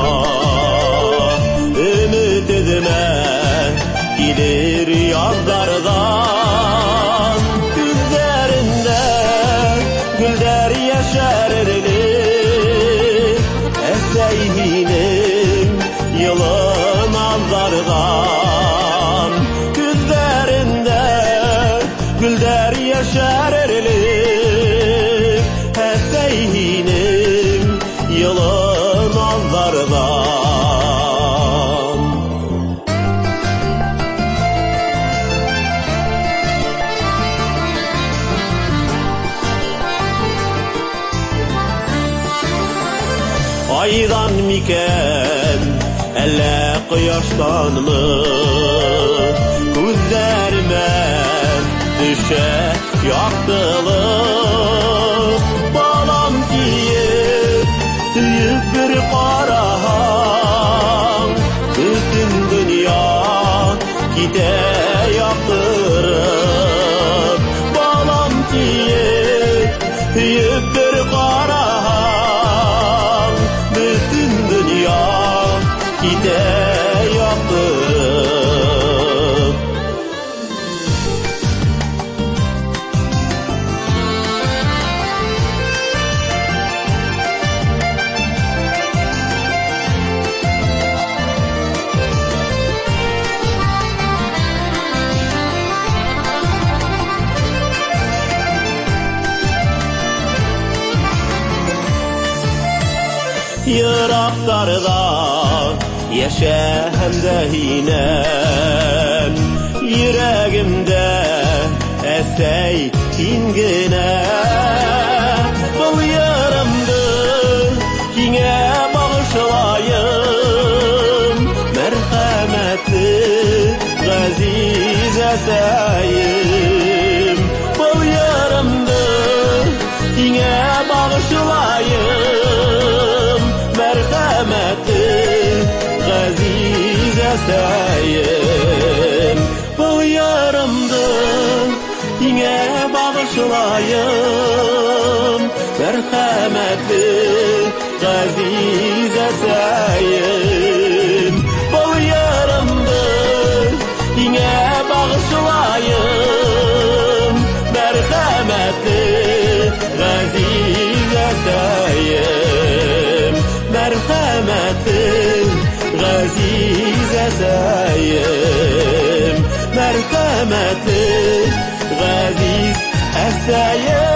ümit edime gelir yazlardan, gözlerinde güller yeşerirlik, eseyhinim yılın azlardan, gözlerinde güller yeşerirlik, eseyhinim yılın azlardan. Aydan miken, elle kıyaştan mı? Gözlerime düşe yaktılık, balam diyip bir karahan, bütün dünya gide yaktırıp, balam diyip bir karahan, bütün dünya gide yaktırıp. Yıraklarda yaşamda hinem, yüreğimde esey ingine, bu yarımdı kine bağışlayım, merhametli gaziz eseyim, bu yarımdı kine bağışlayım, merhametli gaziz eseyim, bu yarımdan yine bağışlayım, merhametli gaziz eseyim, bu yarımdan yine bağışlayım, merhametli gaziz eseyim, merhametli gaziz eseyim, merhametli gaziz eseyim.